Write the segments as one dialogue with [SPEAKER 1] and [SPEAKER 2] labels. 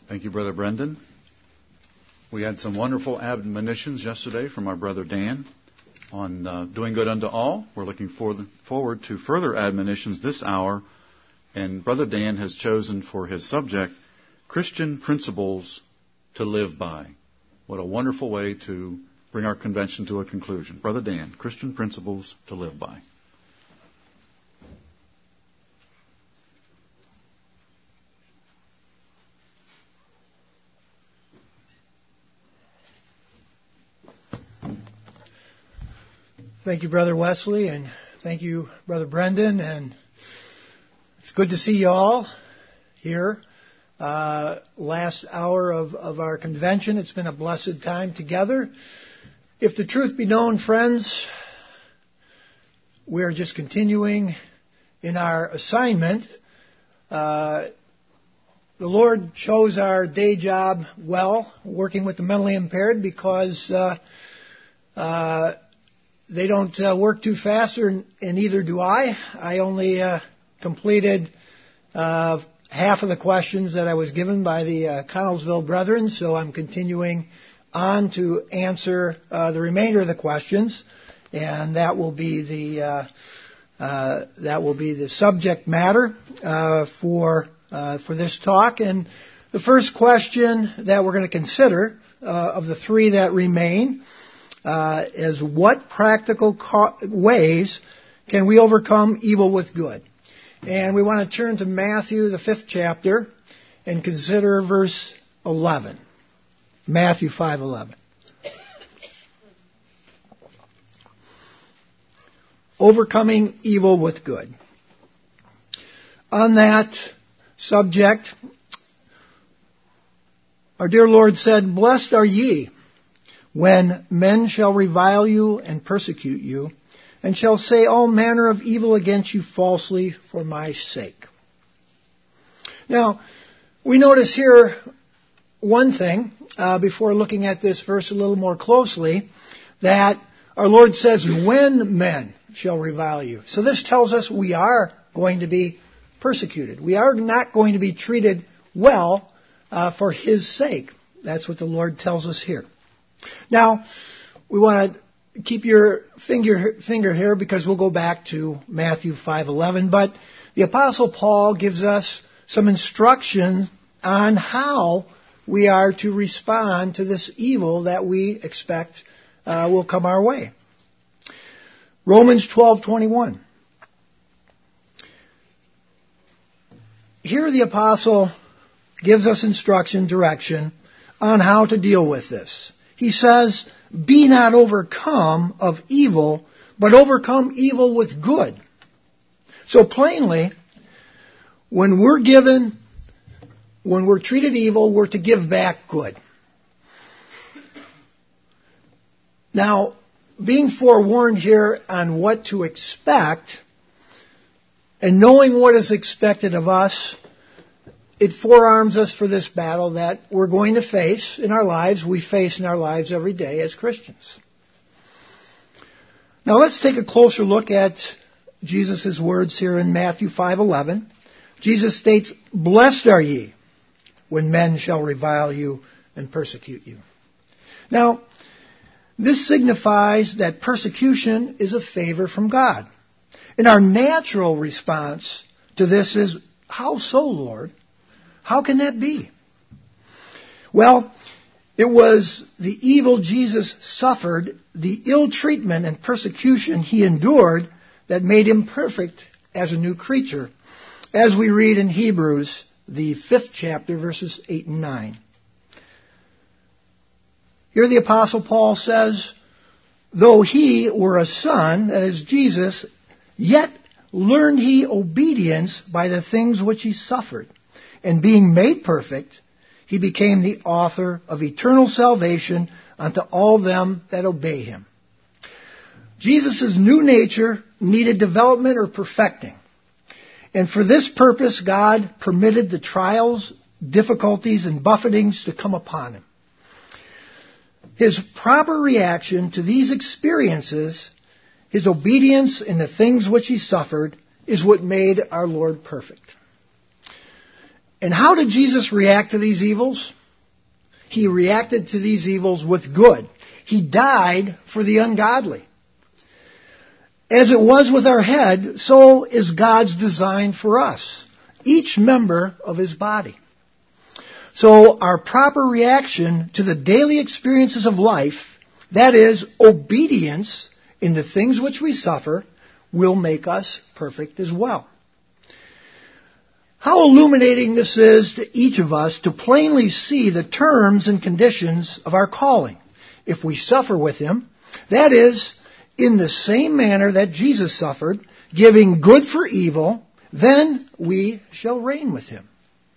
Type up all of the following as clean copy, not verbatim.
[SPEAKER 1] Thank you, Brother Brendan. We had some wonderful admonitions yesterday from our brother Dan on doing good unto all. We're looking forward to further admonitions this hour. And Brother Dan has chosen for his subject, Christian Principles to Live By. What a wonderful way to bring our convention to a conclusion. Brother Dan, Christian Principles to Live By.
[SPEAKER 2] Thank you, Brother Wesley, and thank you, Brother Brendan, and it's good to see you all here. Last hour of our convention. It's been a blessed time together. If the truth be known, friends, we're just continuing in our assignment. The Lord chose our day job well, working with the mentally impaired, because they don't work too fast, and neither do I. I only completed half of the questions that I was given by the Connellsville Brethren, so I'm continuing on to answer the remainder of the questions, and that will be the subject matter for this talk. And the first question that we're going to consider of the three that remain is what practical ways can we overcome evil with good? And we want to turn to Matthew, the 5th chapter, and consider verse 11. Matthew 5:11. Overcoming evil with good. On that subject, our dear Lord said, "Blessed are ye, when men shall revile you and persecute you, and shall say all manner of evil against you falsely for my sake." Now, we notice here one thing, before looking at this verse a little more closely, that our Lord says, when men shall revile you. So this tells us we are going to be persecuted. We are not going to be treated well for His sake. That's what the Lord tells us here. Now, we want to keep your finger here, because we'll go back to Matthew 5:11. But the Apostle Paul gives us some instruction on how we are to respond to this evil that we expect will come our way. Romans 12:21. Here the Apostle gives us instruction, direction on how to deal with this. He says, "Be not overcome of evil, but overcome evil with good." So plainly, when we're treated evil, we're to give back good. Now, being forewarned here on what to expect, and knowing what is expected of us, it forearms us for this battle that we're going to face in our lives. We face in our lives every day as Christians. Now let's take a closer look at Jesus' words here in Matthew 5:11. Jesus states, "Blessed are ye, when men shall revile you and persecute you." Now, this signifies that persecution is a favor from God. And our natural response to this is, "How so, Lord? How can that be?" Well, it was the evil Jesus suffered, the ill treatment and persecution He endured, that made Him perfect as a new creature, as we read in Hebrews, the 5th chapter, verses 8 and 9. Here the Apostle Paul says, "Though He were a son," that is Jesus, "yet learned He obedience by the things which He suffered. And being made perfect, He became the author of eternal salvation unto all them that obey Him." Jesus' new nature needed development or perfecting. And for this purpose, God permitted the trials, difficulties, and buffetings to come upon Him. His proper reaction to these experiences, His obedience in the things which He suffered, is what made our Lord perfect. And how did Jesus react to these evils? He reacted to these evils with good. He died for the ungodly. As it was with our head, so is God's design for us, each member of His body. So our proper reaction to the daily experiences of life, that is, obedience in the things which we suffer, will make us perfect as well. How illuminating this is to each of us to plainly see the terms and conditions of our calling. If we suffer with Him, that is, in the same manner that Jesus suffered, giving good for evil, then we shall reign with Him.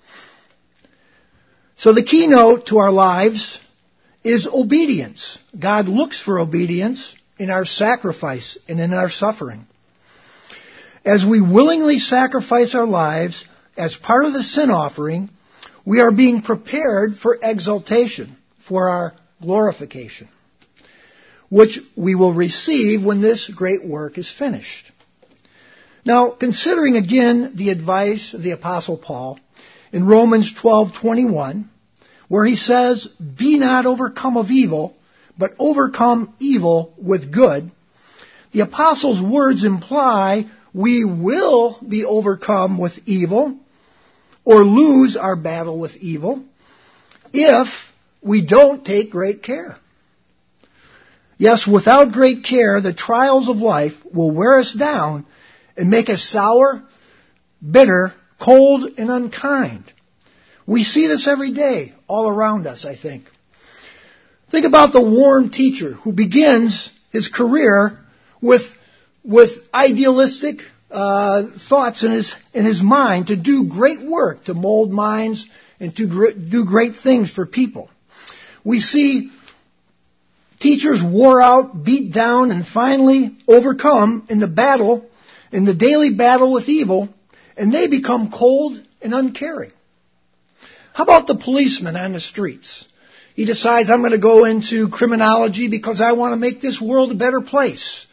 [SPEAKER 2] So the keynote to our lives is obedience. God looks for obedience in our sacrifice and in our suffering. As we willingly sacrifice our lives as part of the sin offering, we are being prepared for exaltation, for our glorification, which we will receive when this great work is finished. Now, considering again the advice of the Apostle Paul in Romans 12:21, where he says, "Be not overcome of evil, but overcome evil with good," the Apostle's words imply we will be overcome with evil or lose our battle with evil if we don't take great care. Yes, without great care, the trials of life will wear us down and make us sour, bitter, cold, and unkind. We see this every day all around us, I think. Think about the warm teacher who begins his career with idealistic thoughts in his mind to do great work, to mold minds and to do great things for people. We see teachers wore out, beat down, and finally overcome in the daily battle with evil, and they become cold and uncaring. How about the policeman on the streets? He decides, I'm going to go into criminology because I want to make this world a better place.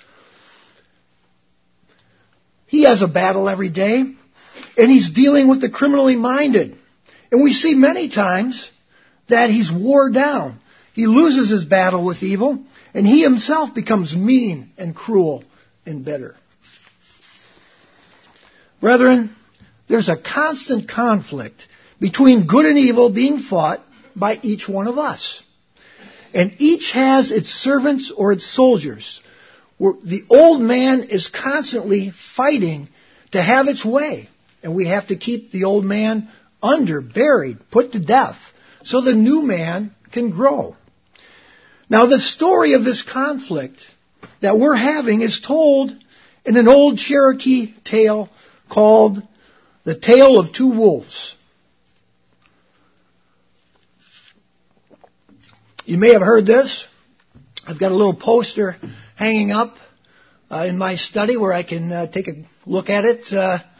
[SPEAKER 2] He has a battle every day, and he's dealing with the criminally minded. And we see many times that he's wore down. He loses his battle with evil, and he himself becomes mean and cruel and bitter. Brethren, there's a constant conflict between good and evil being fought by each one of us. And each has its servants or its soldiers. The old man is constantly fighting to have its way. And we have to keep the old man buried, put to death, so the new man can grow. Now, the story of this conflict that we're having is told in an old Cherokee tale called The Tale of Two Wolves. You may have heard this. I've got a little poster hanging up in my study where I can take a look at it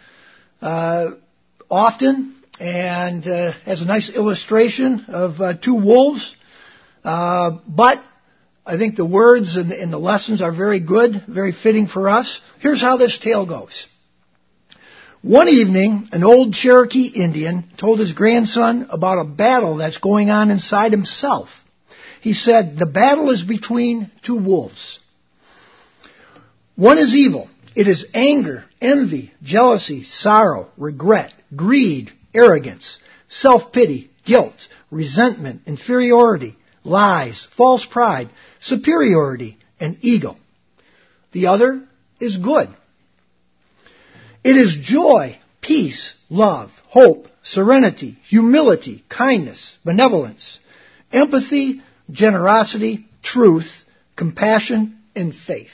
[SPEAKER 2] often, and has a nice illustration of two wolves. But I think the words and the lessons are very good, very fitting for us. Here's how this tale goes. One evening, an old Cherokee Indian told his grandson about a battle that's going on inside himself. He said, the battle is between two wolves. One is evil. It is anger, envy, jealousy, sorrow, regret, greed, arrogance, self-pity, guilt, resentment, inferiority, lies, false pride, superiority, and ego. The other is good. It is joy, peace, love, hope, serenity, humility, kindness, benevolence, empathy, generosity, truth, compassion, and faith.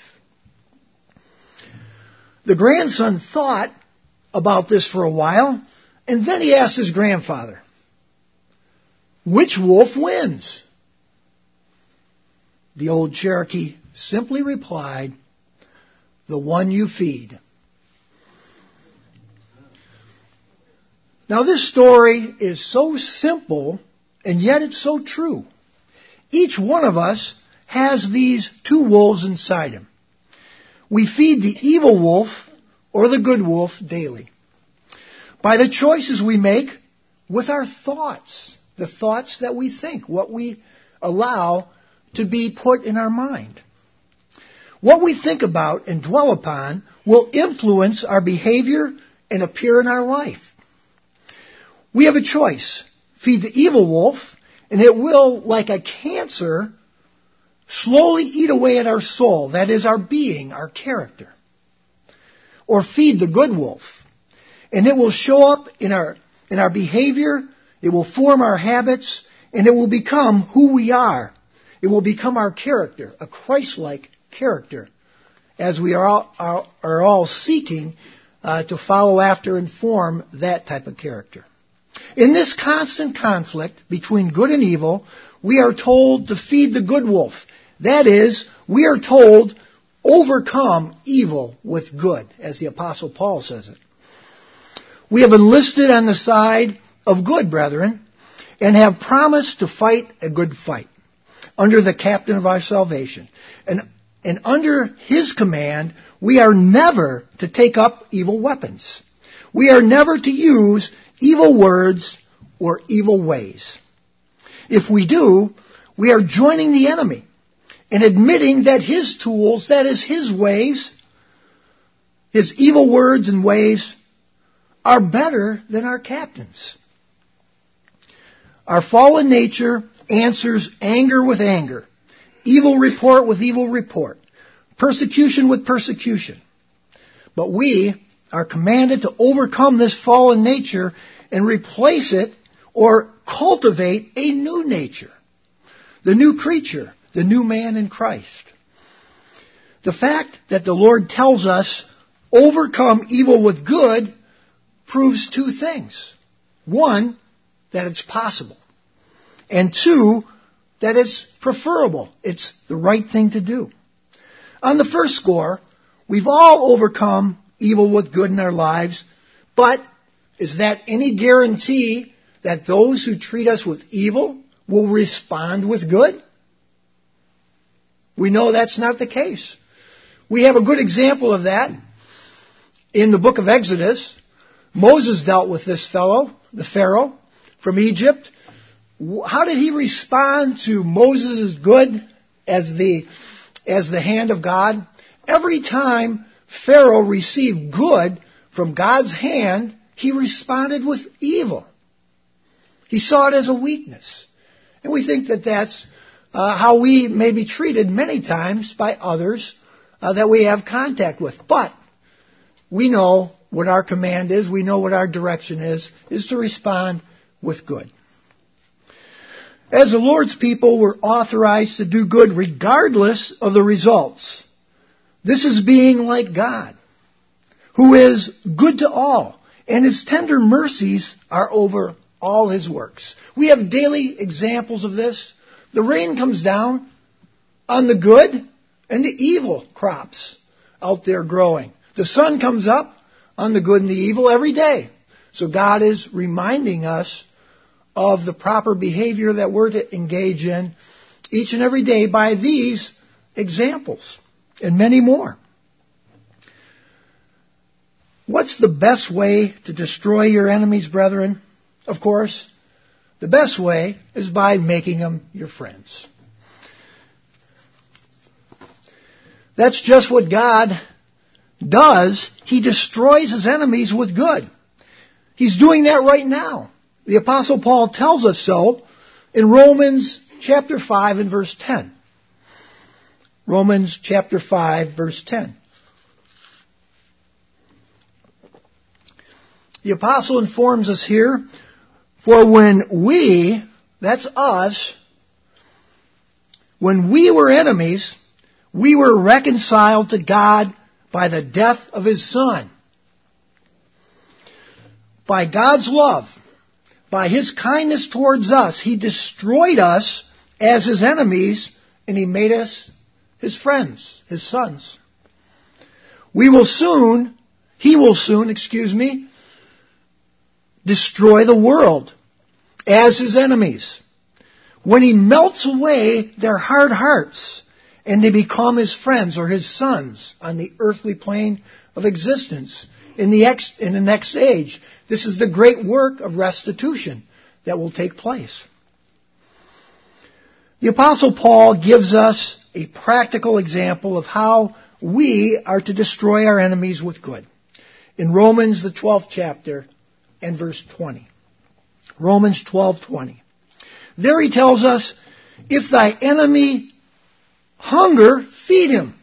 [SPEAKER 2] The grandson thought about this for a while, and then he asked his grandfather, which wolf wins? The old Cherokee simply replied, the one you feed. Now this story is so simple, and yet it's so true. Each one of us has these two wolves inside him. We feed the evil wolf or the good wolf daily. By the choices we make, with our thoughts, the thoughts that we think, what we allow to be put in our mind. What we think about and dwell upon will influence our behavior and appear in our life. We have a choice. Feed the evil wolf, and it will, like a cancer, slowly eat away at our soul, that is, our being, our character. Or feed the good wolf, and it will show up in our behavior, it will form our habits, and it will become who we are. It will become our character, a Christ-like character, as we are all seeking to follow after and form that type of character. In this constant conflict between good and evil, we are told to feed the good wolf. That is, we are told, overcome evil with good, as the Apostle Paul says it. We have enlisted on the side of good, brethren, and have promised to fight a good fight under the captain of our salvation. And under his command, we are never to take up evil weapons. We are never to use evil words or evil ways. If we do, we are joining the enemy and admitting that his tools, that is his ways, his evil words and ways, are better than our captain's. Our fallen nature answers anger with anger, evil report with evil report, persecution with persecution. But we are commanded to overcome this fallen nature and replace it or cultivate a new nature, the new creature, the new man in Christ. The fact that the Lord tells us overcome evil with good proves two things. One, that it's possible. And two, that it's preferable. It's the right thing to do. On the first score, we've all overcome evil with good in our lives, but is that any guarantee that those who treat us with evil will respond with good? We know that's not the case. We have a good example of that in the book of Exodus. Moses dealt with this fellow, the Pharaoh from Egypt. How did he respond to Moses' good as the hand of God? Every time Pharaoh received good from God's hand, he responded with evil. He saw it as a weakness. And we think that that's how we may be treated many times by others that we have contact with. But we know what our command is, we know what our direction is to respond with good. As the Lord's people, we're authorized to do good regardless of the results. This is being like God, who is good to all, and his tender mercies are over all his works. We have daily examples of this. The rain comes down on the good and the evil crops out there growing. The sun comes up on the good and the evil every day. So God is reminding us of the proper behavior that we're to engage in each and every day by these examples and many more. What's the best way to destroy your enemies, brethren? Of course, the best way is by making them your friends. That's just what God does. He destroys his enemies with good. He's doing that right now. The Apostle Paul tells us so in Romans chapter 5 and verse 10. Romans chapter 5, verse 10. The apostle informs us here, for when we, that's us, when we were enemies, we were reconciled to God by the death of his Son. By God's love, by his kindness towards us, he destroyed us as his enemies, and he made us his friends, his sons. He will soon, destroy the world as his enemies. When he melts away their hard hearts and they become his friends or his sons on the earthly plane of existence, in the next age. This is the great work of restitution that will take place. The Apostle Paul gives us a practical example of how we are to destroy our enemies with good. In Romans, the 12th chapter, and verse 20. Romans 12:20. There he tells us, if thy enemy hunger, feed him.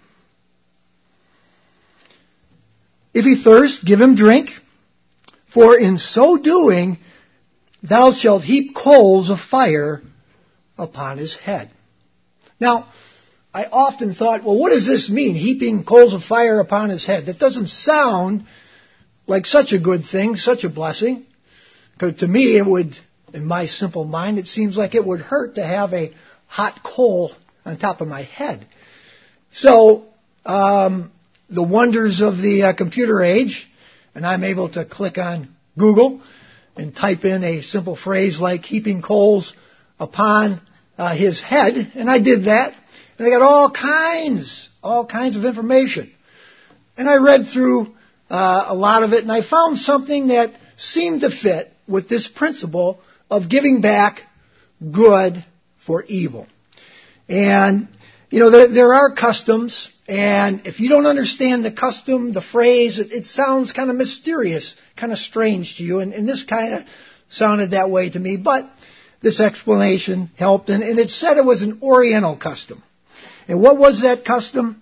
[SPEAKER 2] If he thirst, give him drink. For in so doing, thou shalt heap coals of fire upon his head. Now, I often thought, well, what does this mean, heaping coals of fire upon his head? That doesn't sound like such a good thing, such a blessing. Because to me, it would, in my simple mind, it seems like it would hurt to have a hot coal on top of my head. So, the wonders of the computer age, and I'm able to click on Google and type in a simple phrase like heaping coals upon his head, and I did that, and I got all kinds of information. And I read through a lot of it, and I found something that seemed to fit with this principle of giving back good for evil. And, you know, there are customs, and if you don't understand the custom, the phrase, it sounds kind of mysterious, kind of strange to you, and this kind of sounded that way to me, but this explanation helped, and it said it was an Oriental custom. And what was that custom?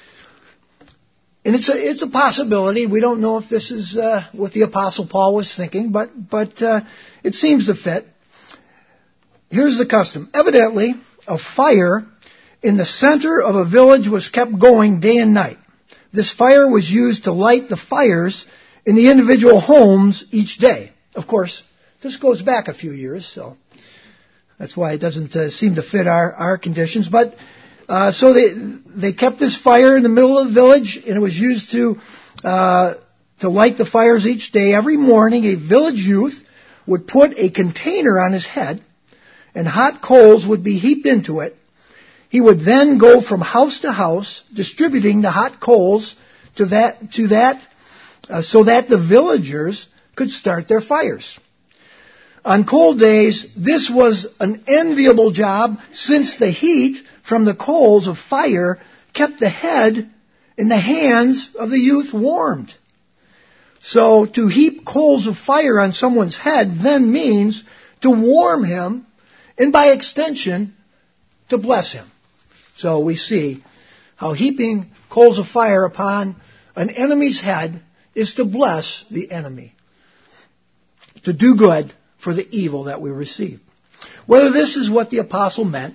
[SPEAKER 2] And it's a possibility. We don't know if this is what the Apostle Paul was thinking, but it seems to fit. Here's the custom. Evidently, a fire in the center of a village was kept going day and night. This fire was used to light the fires in the individual homes each day. Of course, this goes back a few years, so that's why it doesn't seem to fit our conditions. But so they kept this fire in the middle of the village, and it was used to light the fires each day. Every morning, a village youth would put a container on his head, and hot coals would be heaped into it. He would then go from house to house, distributing the hot coals so that the villagers could start their fires. On cold days, this was an enviable job, since the heat from the coals of fire kept the head and the hands of the youth warmed. So to heap coals of fire on someone's head then means to warm him, and by extension, to bless him. So we see how heaping coals of fire upon an enemy's head is to bless the enemy, to do good for the evil that we receive. Whether this is what the apostle meant,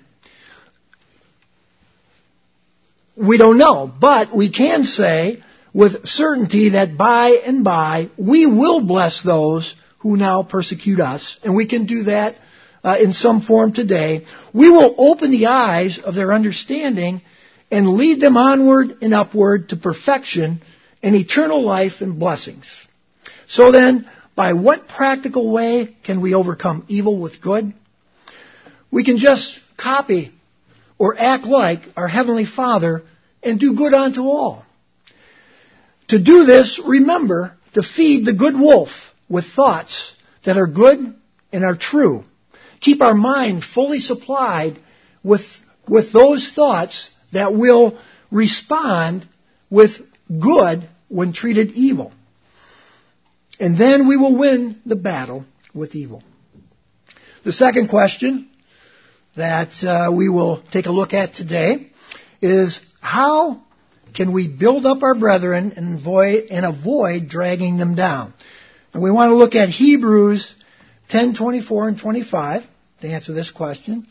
[SPEAKER 2] we don't know, but we can say with certainty that by and by we will bless those who now persecute us, and we can do that in some form today. We will open the eyes of their understanding and lead them onward and upward to perfection and eternal life and blessings. So then, by what practical way can we overcome evil with good? We can just copy or act like our Heavenly Father and do good unto all. To do this, remember to feed the good wolf with thoughts that are good and are true. Keep our mind fully supplied with those thoughts that will respond with good when treated evil. And then we will win the battle with evil. The second question that we will take a look at today is, how can we build up our brethren and avoid dragging them down? And we want to look at Hebrews 10:24 and 25 to answer this question.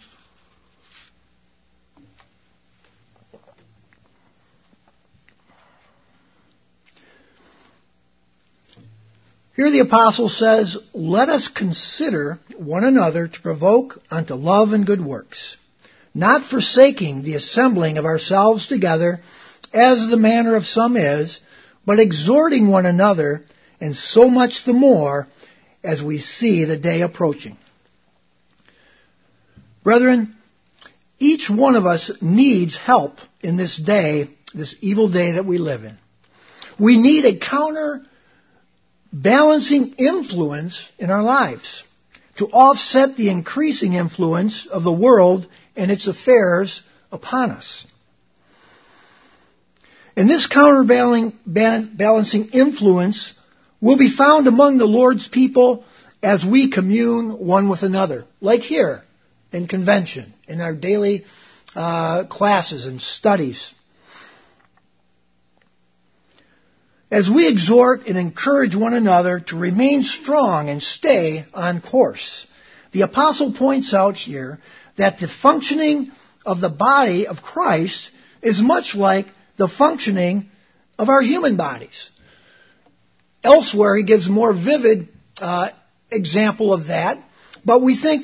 [SPEAKER 2] Here the apostle says, "Let us consider one another to provoke unto love and good works, not forsaking the assembling of ourselves together, as the manner of some is, but exhorting one another, and so much the more as we see the day approaching." Brethren, each one of us needs help in this day, this evil day that we live in. We need a counter balancing influence in our lives to offset the increasing influence of the world and its affairs upon us. And this counterbalancing influence will be found among the Lord's people as we commune one with another, like here in convention, in our daily classes and studies. As we exhort and encourage one another to remain strong and stay on course, the apostle points out here that the functioning of the body of Christ is much like the functioning of our human bodies. Elsewhere, he gives a more vivid example of that, but we think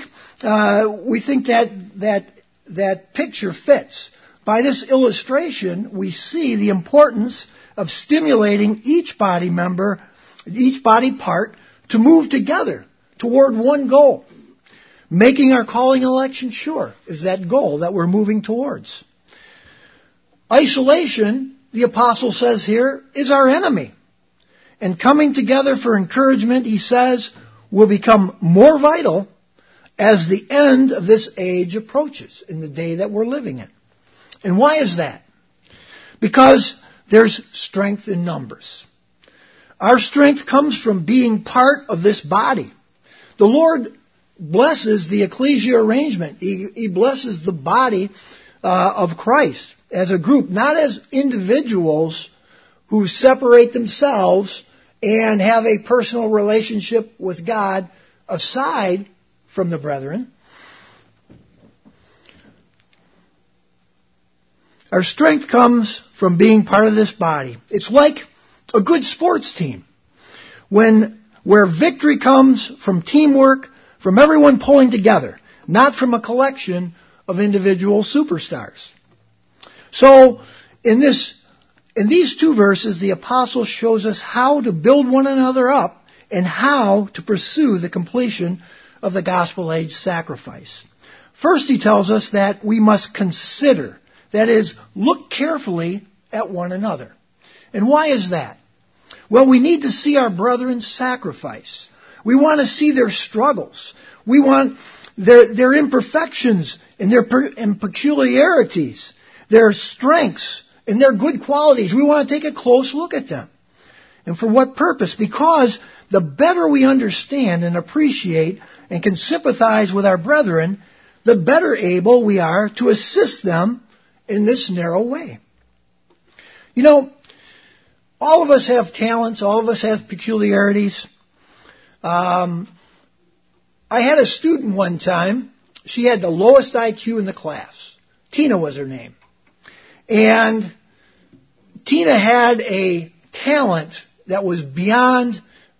[SPEAKER 2] that picture fits. By this illustration, we see the importance of stimulating each body member, each body part, to move together toward one goal. Making our calling and election sure is that goal that we're moving towards. Isolation, the apostle says here, is our enemy. And coming together for encouragement, he says, will become more vital as the end of this age approaches in the day that we're living in. And why is that? Because there's strength in numbers. Our strength comes from being part of this body. The Lord blesses the ecclesia arrangement. He blesses the body of Christ as a group, not as individuals who separate themselves and have a personal relationship with God aside from the brethren. Our strength comes from being part of this body. It's like a good sports team, where victory comes from teamwork, from everyone pulling together, not from a collection of individual superstars. So, in these two verses, the apostle shows us how to build one another up and how to pursue the completion of the gospel age sacrifice. First, he tells us that we must consider, that is, look carefully at one another. And why is that? Well, we need to see our brethren sacrifice. We want to see their struggles. We want their imperfections and their peculiarities, their strengths and their good qualities. We want to take a close look at them. And for what purpose? Because the better we understand and appreciate and can sympathize with our brethren, the better able we are to assist them in this narrow way. You know, all of us have talents. All of us have peculiarities. I had a student one time. She had the lowest IQ in the class. Tina was her name. And Tina had a talent that was beyond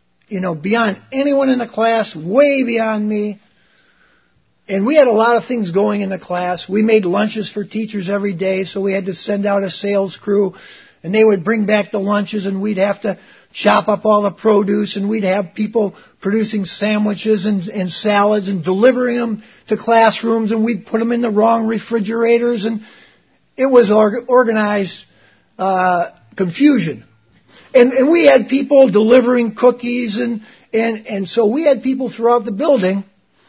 [SPEAKER 2] anyone in the class, way beyond me. And we had a lot of things going in the class. We made lunches for teachers every day, so we had to send out a sales crew, and they would bring back the lunches, and we'd have to chop up all the produce, and we'd have people producing sandwiches and salads and delivering them to classrooms, and we'd put them in the wrong refrigerators, and it was organized confusion. And we had people delivering cookies, and so we had people throughout the building.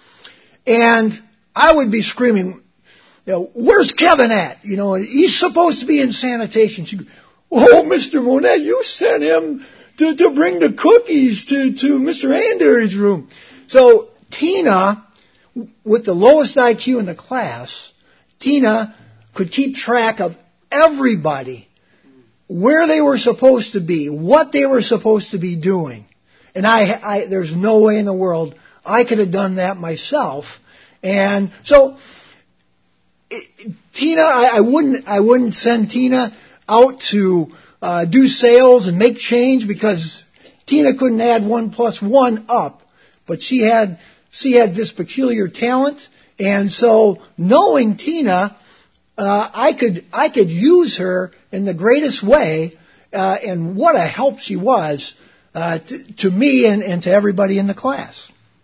[SPEAKER 2] And I would be screaming, where's Kevin at? He's supposed to be in sanitation. She'd go, oh, Mr. Monet, you sent him to bring the cookies to Mr. Ander's room. So Tina, with the lowest IQ in the class, Tina could keep track of everybody, where they were supposed to be, what they were supposed to be doing. And there's no way in the world I could have done that myself. And so Tina, I wouldn't send Tina out to do sales and make change, because Tina couldn't add 1 + 1 up. But she had this peculiar talent, and so knowing Tina, I could use her in the greatest way, and what a help she was to me and to everybody in the class.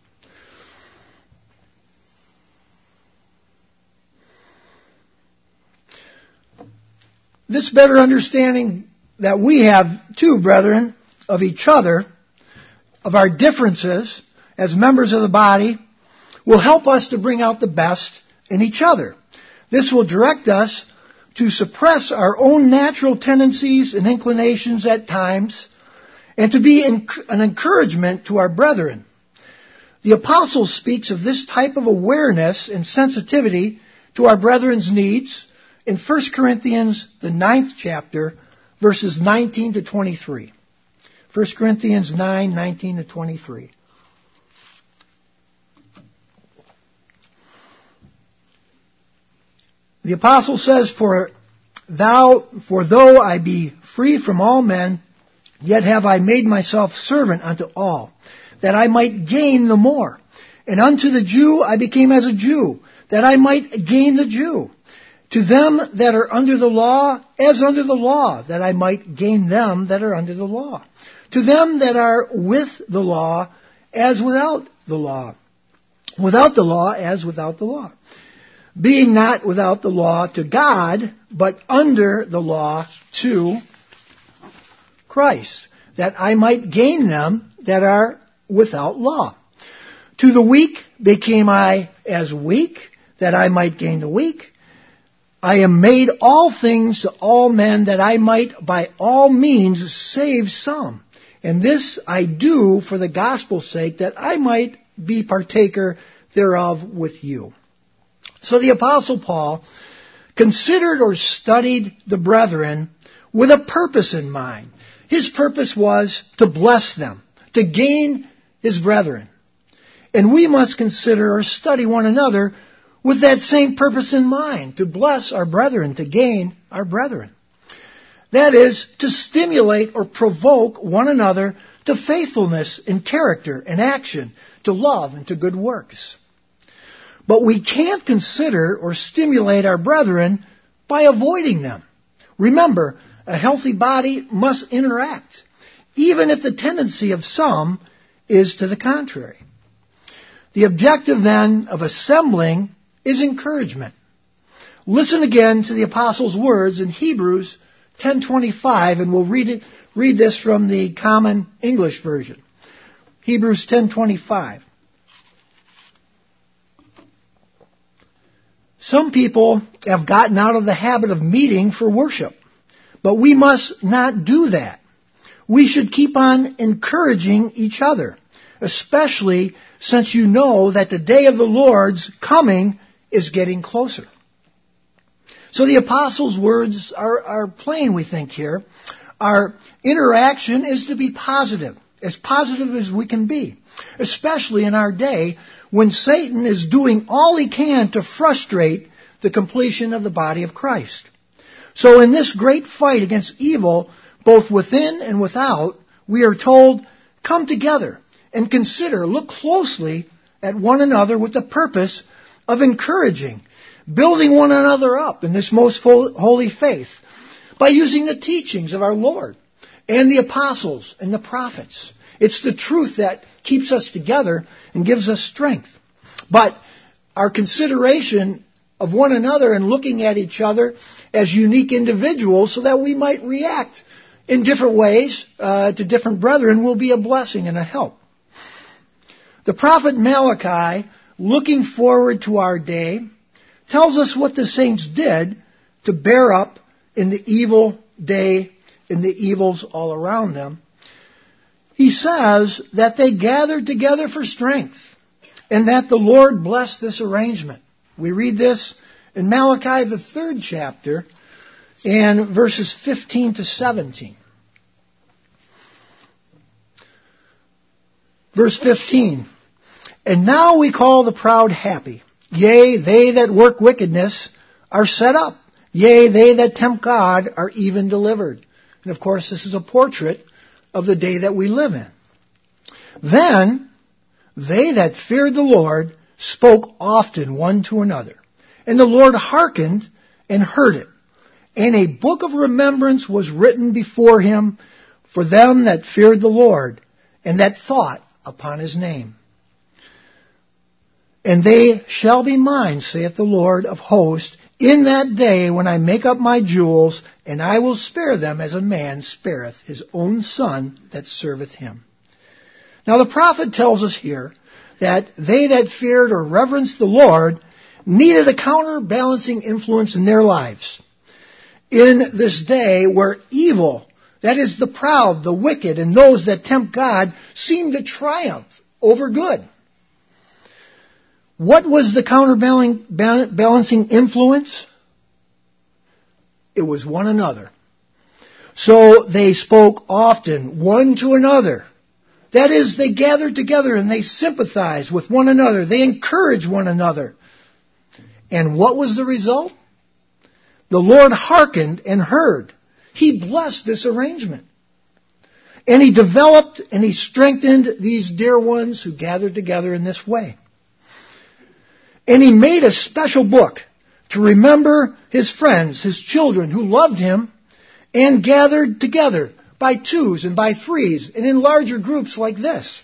[SPEAKER 2] This better understanding that we have, too, brethren, of each other, of our differences as members of the body will help us to bring out the best in each other. This will direct us to suppress our own natural tendencies and inclinations at times and to be an encouragement to our brethren. The apostle speaks of this type of awareness and sensitivity to our brethren's needs in 1 Corinthians, the 9th chapter, verses 19 to 23. 1 Corinthians 9, 19 to 23. The apostle says, For though I be free from all men, yet have I made myself servant unto all, that I might gain the more. And unto the Jew I became as a Jew, that I might gain the Jew. To them that are under the law, as under the law, that I might gain them that are under the law. To them that are with the law, as without the law. Without the law, as without the law. Being not without the law to God, but under the law to Christ, that I might gain them that are without law. To the weak became I as weak, that I might gain the weak. I am made all things to all men, that I might by all means save some. And this I do for the gospel's sake, that I might be partaker thereof with you. So the Apostle Paul considered or studied the brethren with a purpose in mind. His purpose was to bless them, to gain his brethren. And we must consider or study one another with that same purpose in mind, to bless our brethren, to gain our brethren. That is, to stimulate or provoke one another to faithfulness in character and action, to love and to good works. But we can't consider or stimulate our brethren by avoiding them. Remember, a healthy body must interact, even if the tendency of some is to the contrary. The objective then of assembling is encouragement. Listen again to the apostle's words in Hebrews 10:25, and we'll read this from the Common English Version. Hebrews 10:25. Some people have gotten out of the habit of meeting for worship, but we must not do that. We should keep on encouraging each other, especially since you know that the day of the Lord's coming is getting closer. So the apostles' words are plain, we think, here. Our interaction is to be positive as we can be, especially in our day when Satan is doing all he can to frustrate the completion of the body of Christ. So in this great fight against evil, both within and without, we are told, come together and consider, look closely at one another with the purpose of encouraging, building one another up in this most holy faith by using the teachings of our Lord and the apostles and the prophets. It's the truth that keeps us together and gives us strength. But our consideration of one another and looking at each other as unique individuals so that we might react in different ways to different brethren will be a blessing and a help. The prophet Malachi, looking forward to our day, tells us what the saints did to bear up in the evil day, in the evils all around them. He says that they gathered together for strength and that the Lord blessed this arrangement. We read this in Malachi, the 3rd chapter, and verses 15 to 17. Verse 15. And now we call the proud happy. Yea, they that work wickedness are set up. Yea, they that tempt God are even delivered. And of course, this is a portrait of the day that we live in. Then they that feared the Lord spoke often one to another. And the Lord hearkened and heard it. And a book of remembrance was written before him for them that feared the Lord and that thought upon his name. And they shall be mine, saith the Lord of hosts, in that day when I make up my jewels, and I will spare them as a man spareth his own son that serveth him. Now the prophet tells us here that they that feared or reverenced the Lord needed a counterbalancing influence in their lives. In this day where evil, that is the proud, the wicked, and those that tempt God, seem to triumph over good. What was the counterbalancing influence? It was one another. So they spoke often one to another. That is, they gathered together and they sympathized with one another. They encouraged one another. And what was the result? The Lord hearkened and heard. He blessed this arrangement. And He developed and He strengthened these dear ones who gathered together in this way. And He made a special book to remember His friends, His children who loved Him and gathered together by twos and by threes and in larger groups like this.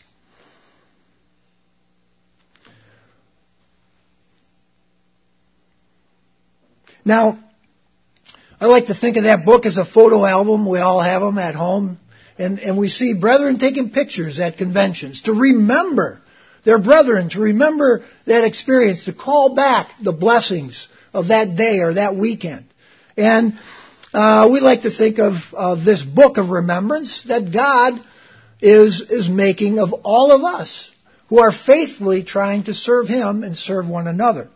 [SPEAKER 2] Now, I like to think of that book as a photo album. We all have them at home. And we see brethren taking pictures at conventions to remember their brethren, to remember that experience, to call back the blessings of that day or that weekend. And we like to think of this book of remembrance that God is making of all of us who are faithfully trying to serve Him and serve one another.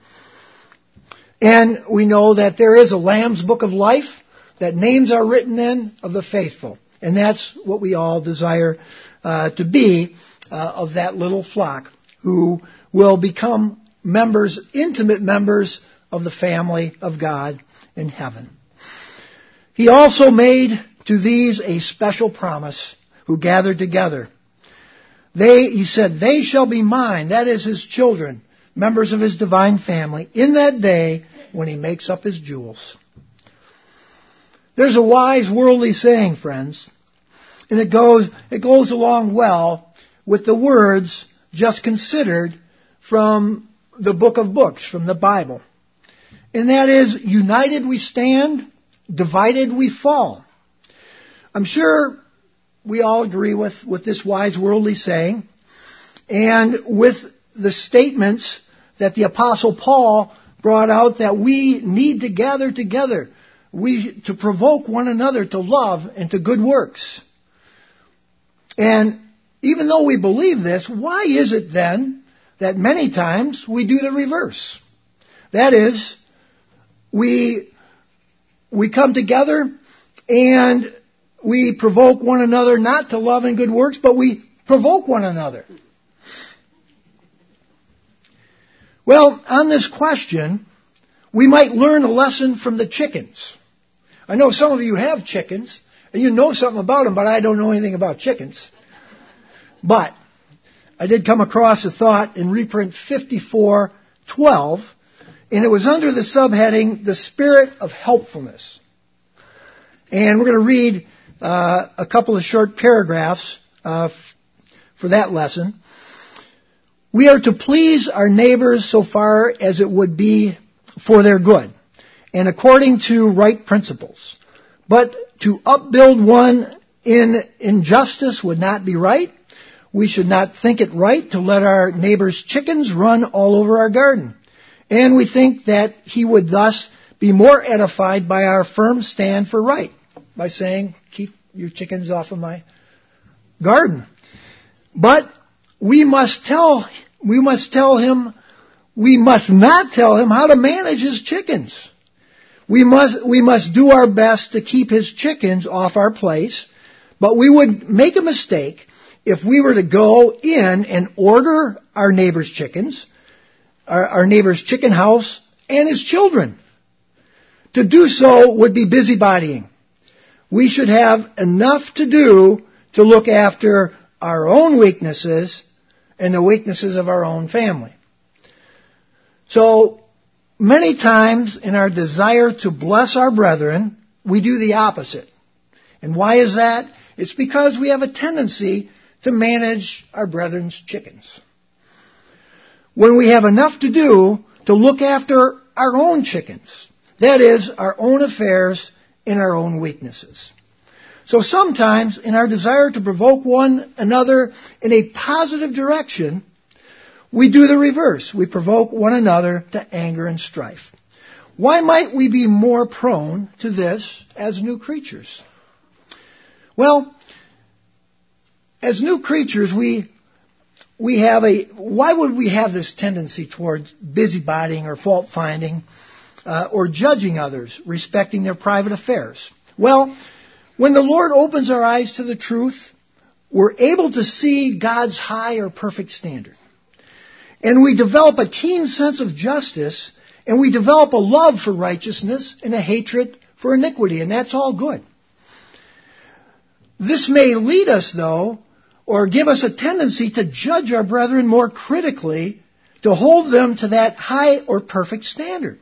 [SPEAKER 2] And we know that there is a Lamb's Book of Life that names are written in of the faithful. And that's what we all desire to be of that little flock who will become members, intimate members of the family of God in heaven. He also made to these a special promise who gathered together. He said, they shall be mine, that is His children, members of His divine family, in that day when He makes up His jewels. There's a wise worldly saying, friends, and it goes along well with the words just considered from the book of books, from the Bible. And that is, united we stand, divided we fall. I'm sure we all agree with this wise worldly saying, and with the statements that the Apostle Paul brought out that we need to gather together, to provoke one another to love and to good works. And even though we believe this, why is it then that many times we do the reverse? That is, we come together and we provoke one another not to love and good works, but we provoke one another. Well, on this question, we might learn a lesson from the chickens. I know some of you have chickens, and you know something about them, but I don't know anything about chickens. But I did come across a thought in reprint 5412, and it was under the subheading, The Spirit of Helpfulness. And we're going to read a couple of short paragraphs for that lesson. We are to please our neighbors so far as it would be for their good, and according to right principles. But to upbuild one in injustice would not be right. We should not think it right to let our neighbor's chickens run all over our garden. And we think that he would thus be more edified by our firm stand for right, by saying, keep your chickens off of my garden. But we must not tell him how to manage his chickens. We must do our best to keep his chickens off our place, but we would make a mistake if we were to go in and order our neighbor's chickens, our neighbor's chicken house, and his children. To do so would be busybodying. We should have enough to do to look after our own weaknesses and the weaknesses of our own family. So, many times in our desire to bless our brethren, we do the opposite. And why is that? It's because we have a tendency to manage our brethren's chickens. When we have enough to do to look after our own chickens, that is, our own affairs and our own weaknesses. So sometimes, in our desire to provoke one another in a positive direction, we do the reverse. We provoke one another to anger and strife. Why might we be more prone to this as new creatures? Well, as new creatures, why would we have this tendency towards busybodying or fault finding or judging others, respecting their private affairs? Well, when the Lord opens our eyes to the truth, we're able to see God's high or perfect standard. And we develop a keen sense of justice, and we develop a love for righteousness and a hatred for iniquity, and that's all good. This may lead us, though, or give us a tendency to judge our brethren more critically, to hold them to that high or perfect standard.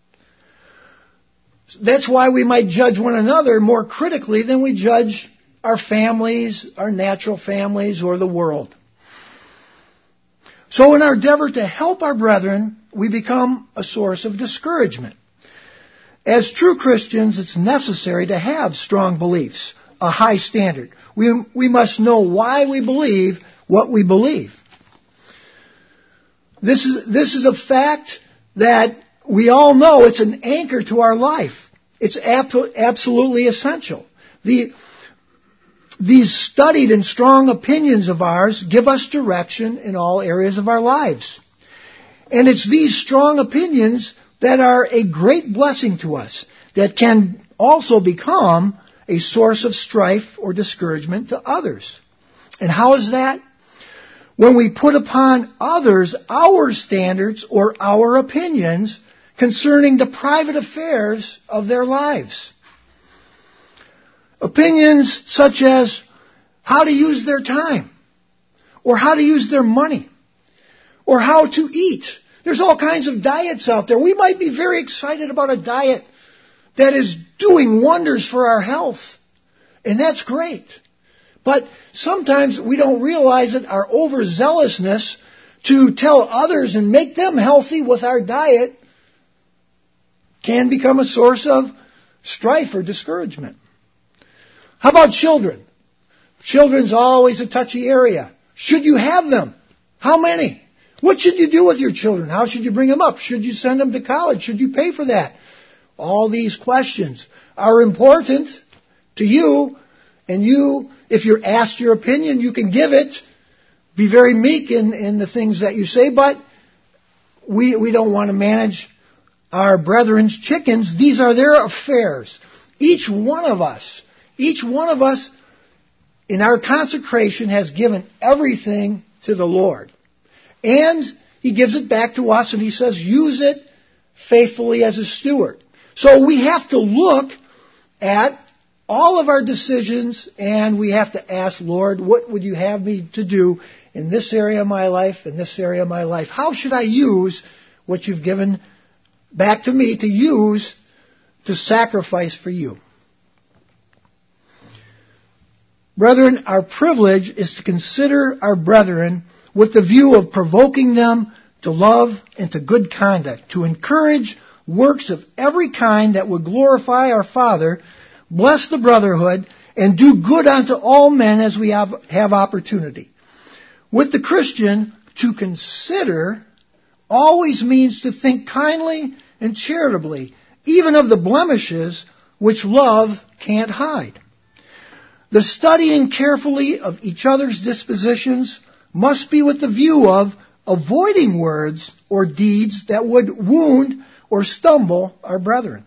[SPEAKER 2] That's why we might judge one another more critically than we judge our families, our natural families, or the world. So in our endeavor to help our brethren, we become a source of discouragement. As true Christians, it's necessary to have strong beliefs, a high standard. We must know why we believe what we believe. This is a fact that we all know. It's an anchor to our life. It's absolutely essential. These studied and strong opinions of ours give us direction in all areas of our lives. And it's these strong opinions that are a great blessing to us, that can also become a source of strife or discouragement to others. And how is that? When we put upon others our standards or our opinions concerning the private affairs of their lives. Opinions such as how to use their time, or how to use their money, or how to eat. There's all kinds of diets out there. We might be very excited about a diet that is doing wonders for our health, and that's great. But sometimes we don't realize that our overzealousness to tell others and make them healthy with our diet can become a source of strife or discouragement. How about children? Children's always a touchy area. Should you have them? How many? What should you do with your children? How should you bring them up? Should you send them to college? Should you pay for that? All these questions are important to you, and you, if you're asked your opinion, you can give it. Be very meek in the things that you say, but we don't want to manage our brethren's chickens. These are their affairs. Each one of us in our consecration has given everything to the Lord. And He gives it back to us, and He says, use it faithfully as a steward. So we have to look at all of our decisions, and we have to ask, Lord, what would you have me to do in this area of my life, in this area of my life? How should I use what you've given back to me to use to sacrifice for you? Brethren, our privilege is to consider our brethren with the view of provoking them to love and to good conduct, to encourage works of every kind that would glorify our Father, bless the brotherhood, and do good unto all men as we have opportunity. With the Christian, to consider always means to think kindly and charitably, even of the blemishes which love can't hide. The studying carefully of each other's dispositions must be with the view of avoiding words or deeds that would wound or stumble our brethren.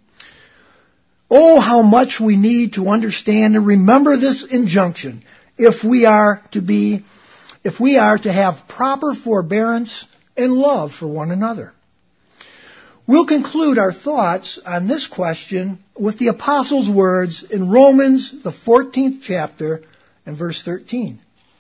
[SPEAKER 2] Oh, how much we need to understand and remember this injunction if we are to have proper forbearance and love for one another. We'll conclude our thoughts on this question with the Apostle's words in Romans, the 14th chapter, and verse 13.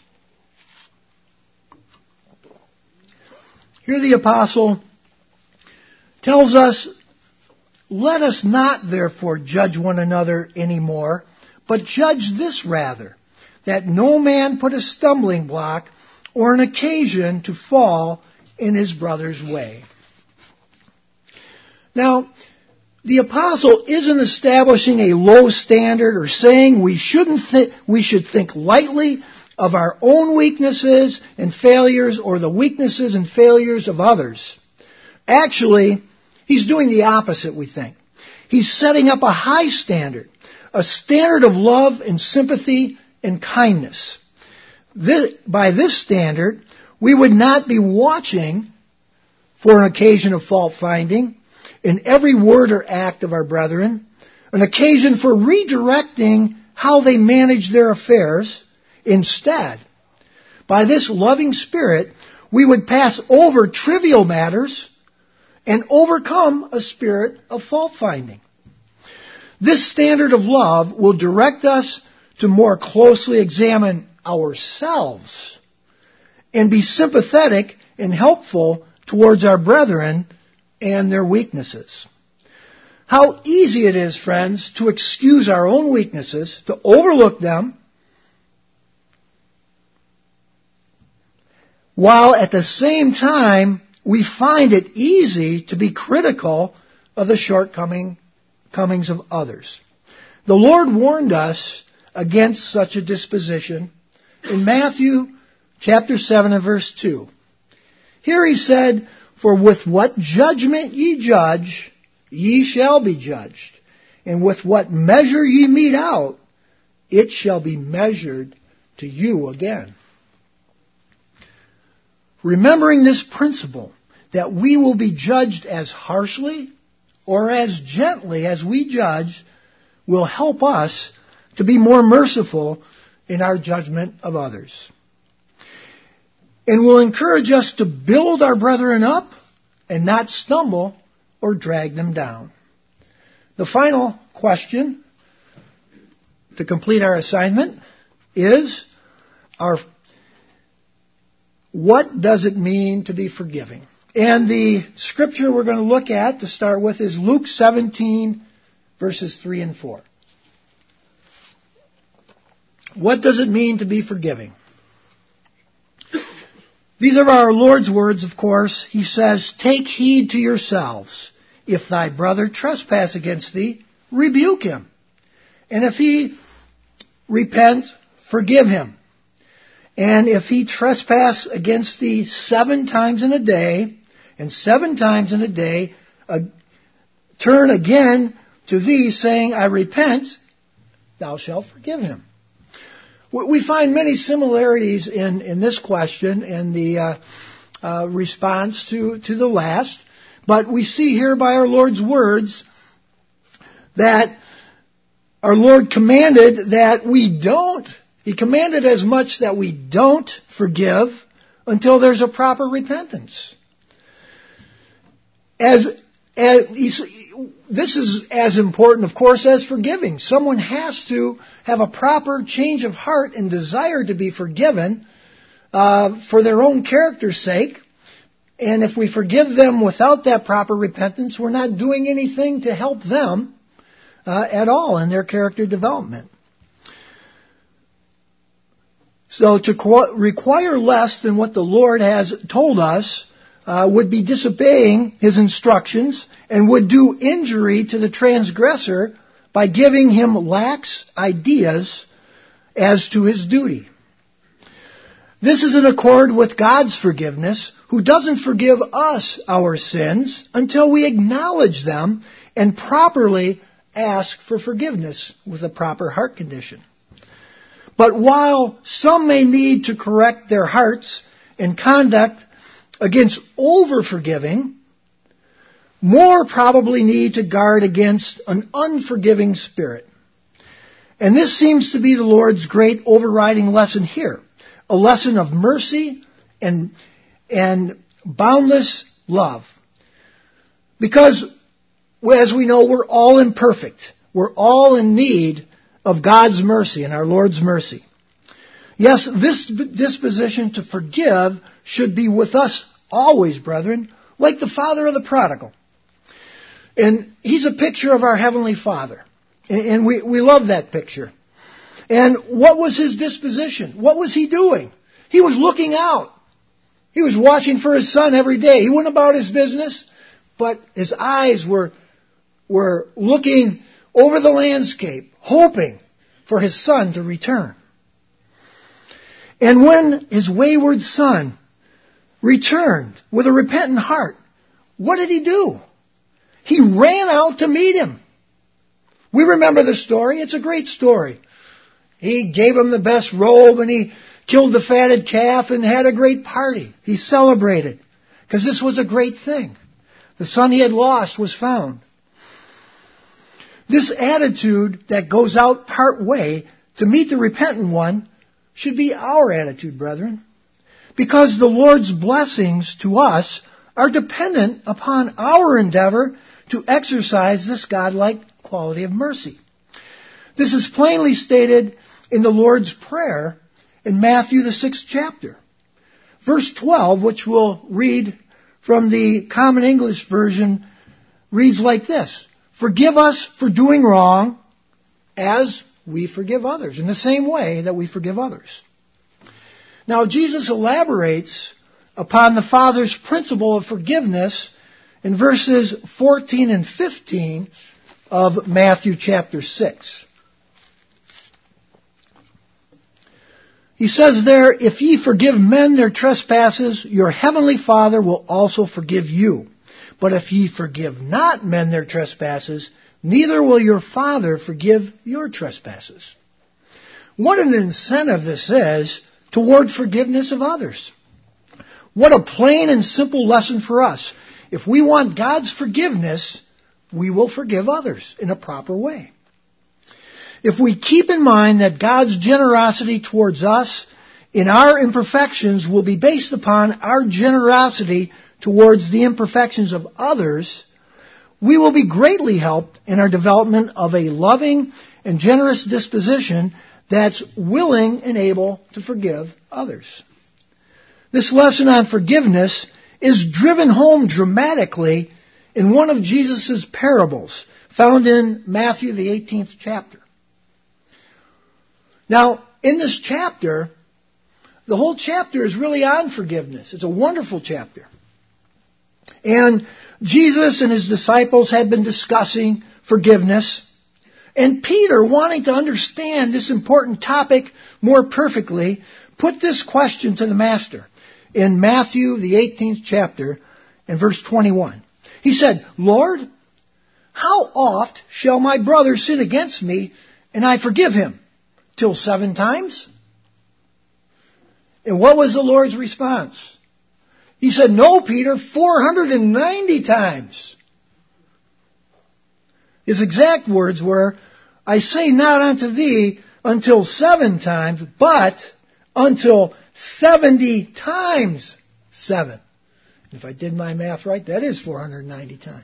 [SPEAKER 2] Here the Apostle tells us, let us not therefore judge one another anymore, but judge this rather, that no man put a stumbling block or an occasion to fall in his brother's way. Now, the apostle isn't establishing a low standard or saying we should think lightly of our own weaknesses and failures or the weaknesses and failures of others. Actually, he's doing the opposite, we think. He's setting up a high standard, a standard of love and sympathy and kindness. By this standard, we would not be watching for an occasion of fault-finding in every word or act of our brethren, an occasion for redirecting how they manage their affairs. Instead, by this loving spirit, we would pass over trivial matters and overcome a spirit of fault-finding. This standard of love will direct us to more closely examine ourselves and be sympathetic and helpful towards our brethren and their weaknesses. How easy it is, friends, to excuse our own weaknesses, to overlook them, while at the same time we find it easy to be critical of the shortcomings of others. The Lord warned us against such a disposition in Matthew chapter 7 and verse 2. Here he said, "For with what judgment ye judge, ye shall be judged. And with what measure ye mete out, it shall be measured to you again." Remembering this principle, that we will be judged as harshly or as gently as we judge, will help us to be more merciful in our judgment of others. And will encourage us to build our brethren up and not stumble or drag them down. The final question to complete our assignment is, what does it mean to be forgiving? And the scripture we're going to look at to start with is Luke 17, verses 3 and 4. What does it mean to be forgiving? These are our Lord's words, of course. He says, "Take heed to yourselves. If thy brother trespass against thee, rebuke him. And if he repent, forgive him. And if he trespass against thee 7 times in a day, and 7 times in a day turn again to thee, saying, I repent, thou shalt forgive him." We find many similarities in this question and the response to the last. But we see here by our Lord's words that our Lord commanded that we don't. He commanded as much that we don't forgive until there's a proper repentance. This is as important, of course, as forgiving. Someone has to have a proper change of heart and desire to be forgiven for their own character's sake. And if we forgive them without that proper repentance, we're not doing anything to help them at all in their character development. So to require less than what the Lord has told us would be disobeying His instructions and would do injury to the transgressor by giving him lax ideas as to his duty. This is in accord with God's forgiveness, who doesn't forgive us our sins until we acknowledge them and properly ask for forgiveness with a proper heart condition. But while some may need to correct their hearts and conduct against over-forgiving, more probably need to guard against an unforgiving spirit. And this seems to be the Lord's great overriding lesson here, a lesson of mercy and boundless love. Because, as we know, we're all imperfect. We're all in need of God's mercy and our Lord's mercy. Yes, this disposition to forgive should be with us always, brethren, like the father of the prodigal. And he's a picture of our Heavenly Father. And we love that picture. And what was his disposition? What was he doing? He was looking out. He was watching for his son every day. He went about his business, but his eyes were were looking over the landscape, hoping for his son to return. And when his wayward son returned with a repentant heart, what did he do? He ran out to meet him. We remember the story. It's a great story. He gave him the best robe and he killed the fatted calf and had a great party. He celebrated because this was a great thing. The son he had lost was found. This attitude that goes out part way to meet the repentant one should be our attitude, brethren. Because the Lord's blessings to us are dependent upon our endeavor to exercise this godlike quality of mercy. This is plainly stated in the Lord's Prayer in Matthew the 6th chapter. Verse 12, which we'll read from the Common English Version, reads like this: "Forgive us for doing wrong as we forgive others," in the same way that we forgive others. Now, Jesus elaborates upon the Father's principle of forgiveness in verses 14 and 15 of Matthew chapter 6. He says there, "If ye forgive men their trespasses, your heavenly Father will also forgive you. But if ye forgive not men their trespasses, neither will your Father forgive your trespasses." What an incentive this is toward forgiveness of others. What a plain and simple lesson for us. If we want God's forgiveness, we will forgive others in a proper way. If we keep in mind that God's generosity towards us in our imperfections will be based upon our generosity towards the imperfections of others, we will be greatly helped in our development of a loving and generous disposition that's willing and able to forgive others. This lesson on forgiveness is driven home dramatically in one of Jesus' parables found in Matthew the 18th chapter. Now, in this chapter, the whole chapter is really on forgiveness. It's a wonderful chapter. And Jesus and his disciples had been discussing forgiveness. And Peter, wanting to understand this important topic more perfectly, put this question to the Master in Matthew, the 18th chapter, and verse 21. He said, "Lord, how oft shall my brother sin against me, and I forgive him? Till 7 times? And what was the Lord's response? He said, "No, Peter, 490 times. His exact words were, "I say not unto thee until 7 times, but until 70 times 7. If I did my math right, that is 490 times.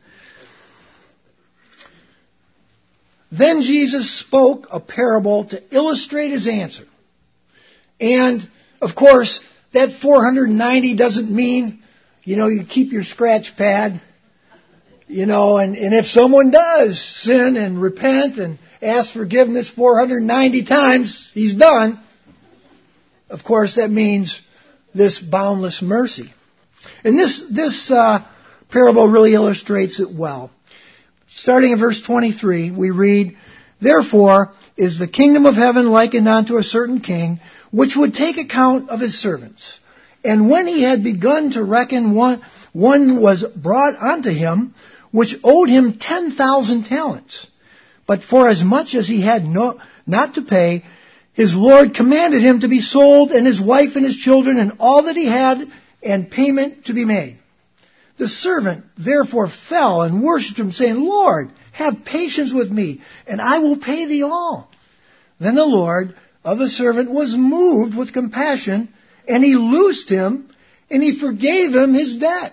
[SPEAKER 2] Then Jesus spoke a parable to illustrate his answer. And, of course, that 490 doesn't mean, you keep your scratch pad, and if someone does sin and repent and ask forgiveness 490 times, he's done. Of course, that means this boundless mercy. And this parable really illustrates it well. Starting in verse 23, we read, "Therefore is the kingdom of heaven likened unto a certain king, which would take account of his servants. And when he had begun to reckon, one was brought unto him, which owed him 10,000 talents. But for as much as he had not to pay, his Lord commanded him to be sold, and his wife and his children, and all that he had, and payment to be made. The servant therefore fell and worshipped him, saying, Lord, have patience with me, and I will pay thee all. Then the Lord of the servant was moved with compassion, and he loosed him, and he forgave him his debt."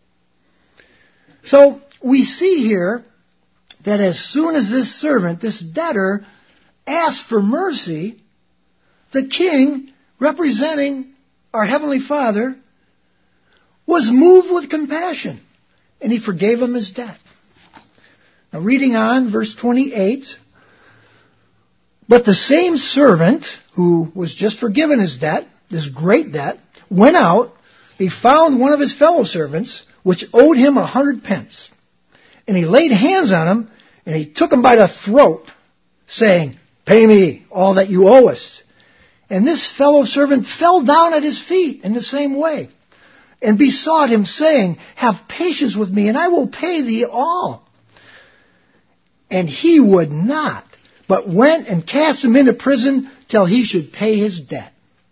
[SPEAKER 2] So we see here that as soon as this servant, this debtor, asked for mercy, the king, representing our Heavenly Father, was moved with compassion, and he forgave him his debt. Now reading on, verse 28, "But the same servant who was just forgiven his debt, this great debt, went out, he found one of his fellow servants, which owed him 100 pence. And he laid hands on him, and he took him by the throat, saying, "Pay me all that you owe us." And this fellow servant fell down at his feet in the same way, and besought him, saying, "Have patience with me, and I will pay thee all." And he would not, but went and cast him into prison till he should pay his debt.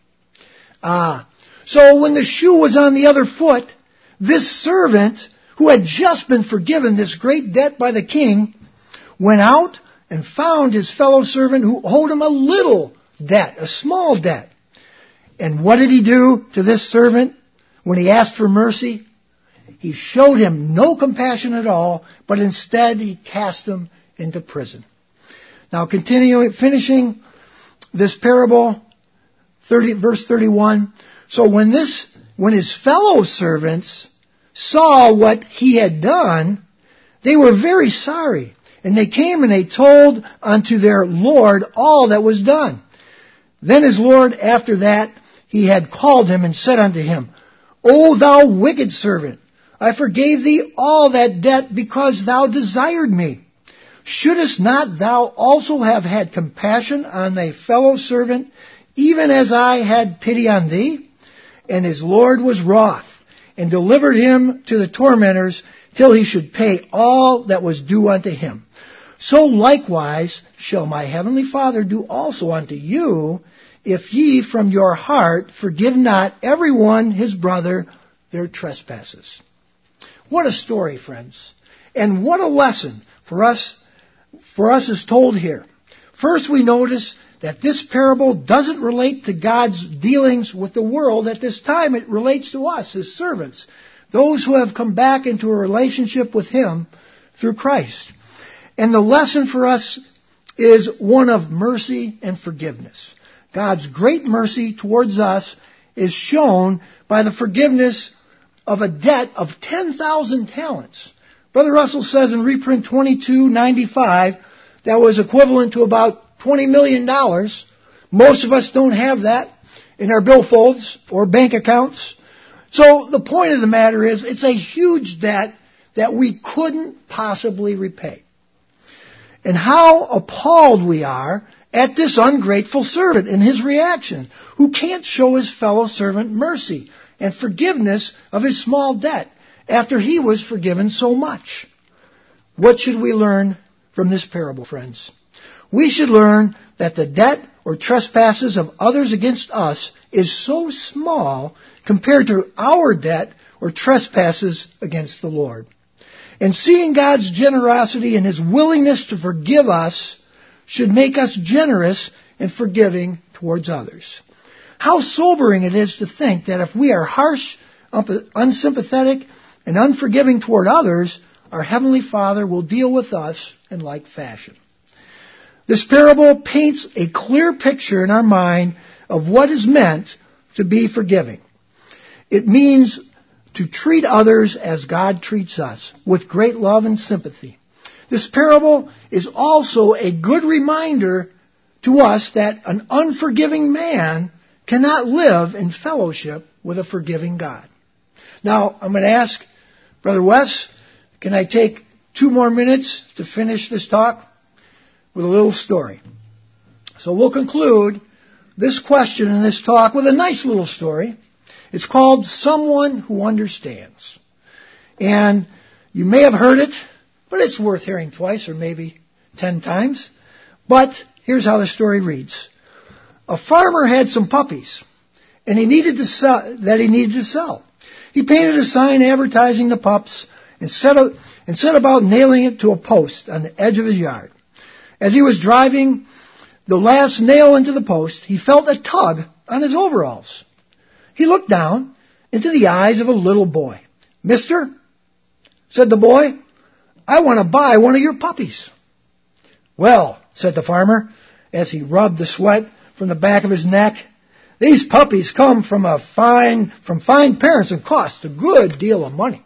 [SPEAKER 2] So when the shoe was on the other foot, this servant, who had just been forgiven this great debt by the king, went out and found his fellow servant who owed him a little debt, a small debt. And what did he do to this servant when he asked for mercy? He showed him no compassion at all, but instead he cast him into prison. Now finishing this parable, verse 31. So when his fellow servants saw what he had done, they were very sorry. And they came and they told unto their Lord all that was done. Then his Lord, after that, he had called him and said unto him, O thou wicked servant, I forgave thee all that debt because thou desired me. Shouldest not thou also have had compassion on thy fellow servant, even as I had pity on thee? And his Lord was wroth, and delivered him to the tormentors, till he should pay all that was due unto him. So likewise shall my heavenly Father do also unto you, if ye from your heart forgive not every one his brother their trespasses. What a story, friends. And what a lesson for us is told here. First, we notice that this parable doesn't relate to God's dealings with the world at this time. It relates to us, His servants, those who have come back into a relationship with Him through Christ. And the lesson for us is one of mercy and forgiveness. God's great mercy towards us is shown by the forgiveness of a debt of 10,000 talents. Brother Russell says in reprint 2295, that was equivalent to about $20 million. Most of us don't have that in our billfolds or bank accounts. So the point of the matter is, it's a huge debt that we couldn't possibly repay. And how appalled we are at this ungrateful servant and his reaction, who can't show his fellow servant mercy and forgiveness of his small debt after he was forgiven so much. What should we learn from this parable, friends? We should learn that the debt or trespasses of others against us is so small compared to our debt or trespasses against the Lord. And seeing God's generosity and His willingness to forgive us should make us generous and forgiving towards others. How sobering it is to think that if we are harsh, unsympathetic, and unforgiving toward others, our Heavenly Father will deal with us in like fashion. This parable paints a clear picture in our mind of what is meant to be forgiving. It means to treat others as God treats us, with great love and sympathy. This parable is also a good reminder to us that an unforgiving man cannot live in fellowship with a forgiving God. Now, I'm going to ask Brother Wes, can I take 2 more minutes to finish this talk with a little story? So we'll conclude this question and this talk with a nice little story. It's called Someone Who Understands. And you may have heard it, but it's worth hearing twice or maybe 10 times. But here's how the story reads. A farmer had some puppies, and he needed to sell. He painted a sign advertising the pups and set about nailing it to a post on the edge of his yard. As he was driving the last nail into the post, he felt a tug on his overalls. He looked down into the eyes of a little boy. Mister, said the boy, I want to buy one of your puppies. Well, said the farmer, as he rubbed the sweat from the back of his neck, these puppies come from fine parents and cost a good deal of money.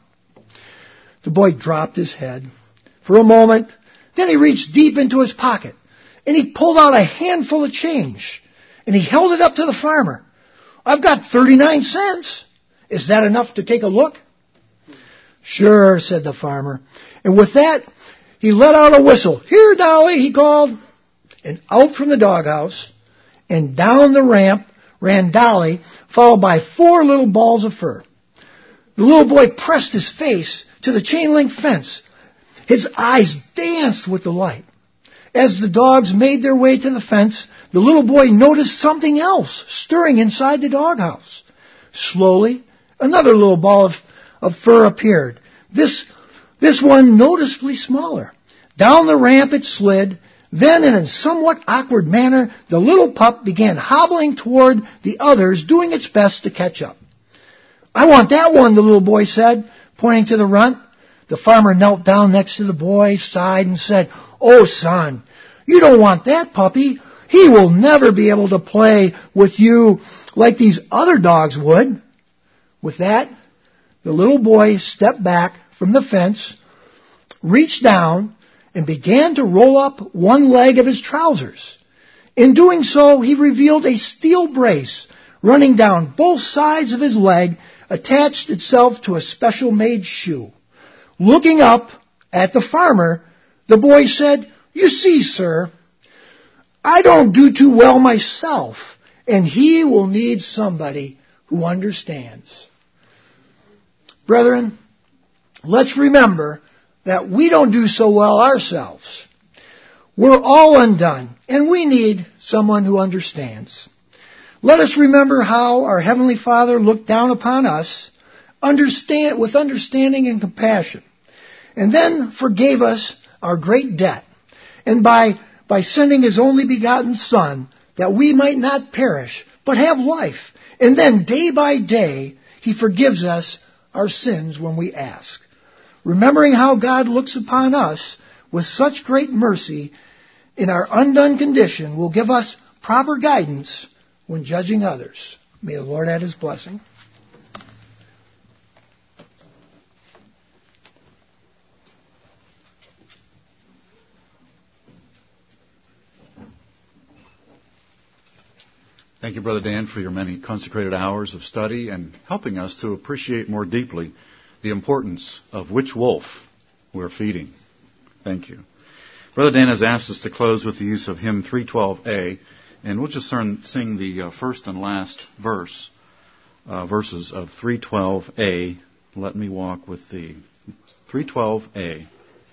[SPEAKER 2] The boy dropped his head for a moment. Then he reached deep into his pocket and he pulled out a handful of change and he held it up to the farmer. I've got 39 cents. Is that enough to take a look? Sure, said the farmer. And with that, he let out a whistle. Here, Dolly, he called. And out from the doghouse and down the ramp ran Dolly, followed by 4 little balls of fur. The little boy pressed his face to the chain-link fence. His eyes danced with delight. As the dogs made their way to the fence, the little boy noticed something else stirring inside the doghouse. Slowly, another little ball of fur appeared. This one noticeably smaller. Down the ramp it slid. Then, in a somewhat awkward manner, the little pup began hobbling toward the others, doing its best to catch up. I want that one, the little boy said, pointing to the runt. The farmer knelt down next to the boy, sighed, and said, Oh, son, you don't want that puppy. He will never be able to play with you like these other dogs would. With that, the little boy stepped back from the fence, reached down, and began to roll up one leg of his trousers. In doing so, he revealed a steel brace running down both sides of his leg, attached itself to a special-made shoe. Looking up at the farmer, the boy said, You see, sir, I don't do too well myself, and he will need somebody who understands. Brethren, let's remember that we don't do so well ourselves. We're all undone, and we need someone who understands. Let us remember how our Heavenly Father looked down upon us with understanding and compassion, and then forgave us our great debt, and by sending His only begotten Son, that we might not perish, but have life. And then day by day, He forgives us our sins when we ask. Remembering how God looks upon us with such great mercy in our undone condition will give us proper guidance when judging others. May the Lord add His blessing.
[SPEAKER 1] Thank you, Brother Dan, for your many consecrated hours of study and helping us to appreciate more deeply the importance of which wolf we're feeding. Thank you. Brother Dan has asked us to close with the use of hymn 312A, and we'll just sing the first and last verses of 312A. Let me walk with thee. 312A.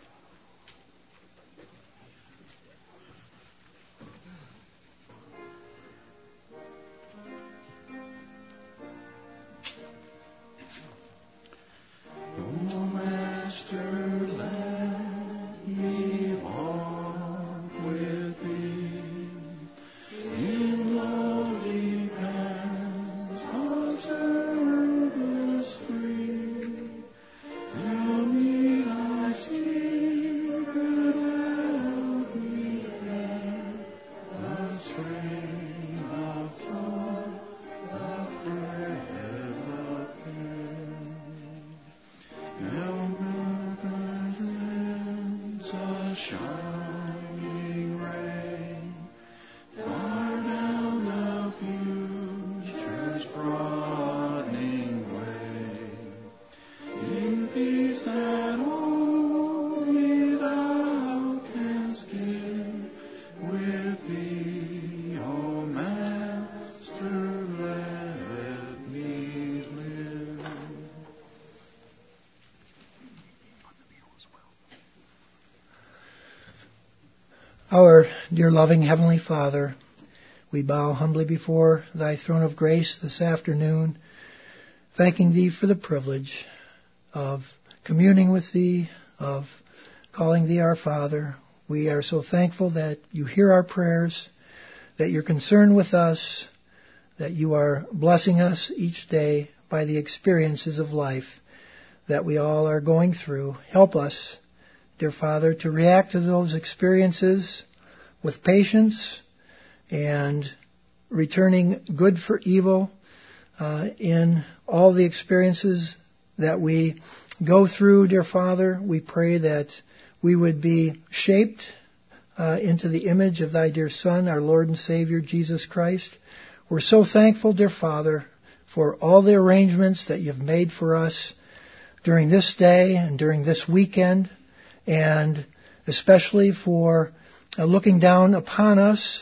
[SPEAKER 2] Our dear loving Heavenly Father, we bow humbly before Thy throne of grace this afternoon, thanking Thee for the privilege of communing with Thee, of calling Thee our Father. We are so thankful that You hear our prayers, that You're concerned with us, that You are blessing us each day by the experiences of life that we all are going through. Help us, dear Father, to react to those experiences with patience and returning good for evil in all the experiences that we go through, dear Father. We pray that we would be shaped into the image of Thy dear Son, our Lord and Savior, Jesus Christ. We're so thankful, dear Father, for all the arrangements that You've made for us during this day and during this weekend, and especially for looking down upon us.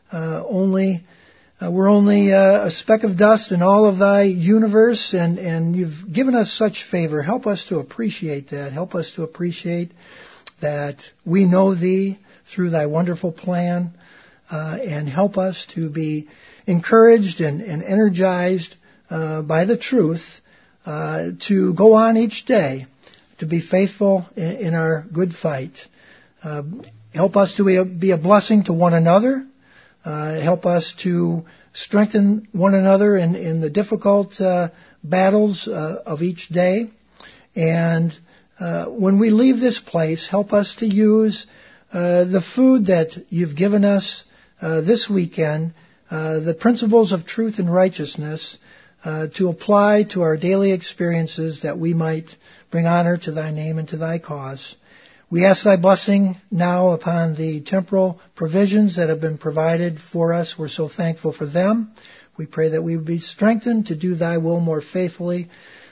[SPEAKER 2] We're only a speck of dust in all of thy universe, and you've given us such favor. Help us to appreciate that. Help us to appreciate that we know thee through thy wonderful plan, and help us to be encouraged and energized by the truth to go on each day, to be faithful in our good fight. Help us to be a blessing to one another. Help us to strengthen one another in the difficult battles of each day. And when we leave this place, help us to use the food that you've given us this weekend, the principles of truth and righteousness, to apply to our daily experiences, that we might bring honor to thy name and to thy cause. We ask thy blessing now upon the temporal provisions that have been provided for us. We're so thankful for them. We pray that we would be strengthened to do thy will more faithfully.